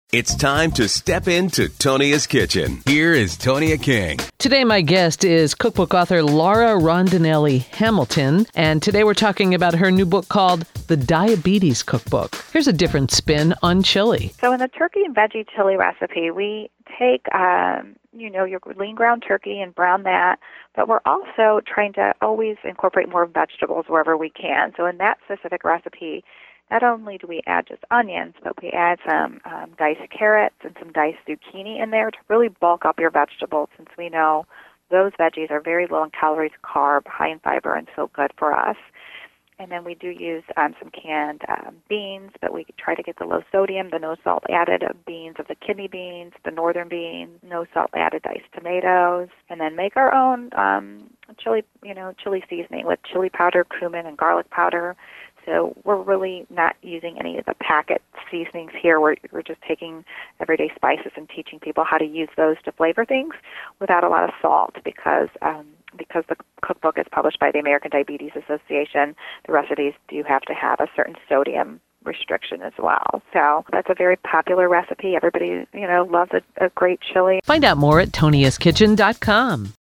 It's time to step into Tonia's kitchen. Here is Tonia King. Today my guest is cookbook author Laura Rondinelli Hamilton, and today we're talking about her new book called The Diabetes Cookbook. Here's a different spin on chili. So in the turkey and veggie chili recipe, we take your lean ground turkey and brown that, but we're also trying to always incorporate more vegetables wherever we can. So in that specific recipe, not only do we add just onions, but we add some diced carrots and some diced zucchini in there to really bulk up your vegetables, since we know those veggies are very low in calories, carb, high in fiber, and so good for us. And then we do use some canned beans, but we try to get the low sodium, the no salt added beans of the kidney beans, the northern beans, no salt added diced tomatoes, and then make our own chili seasoning with chili powder, cumin, and garlic powder. So we're really not using any of the packet seasonings here. We're just taking everyday spices and teaching people how to use those to flavor things without a lot of salt, because the cookbook is published by the American Diabetes Association. The recipes do have to have a certain sodium restriction as well. So that's a very popular recipe. Everybody, loves a great chili. Find out more at toniaskitchen.com.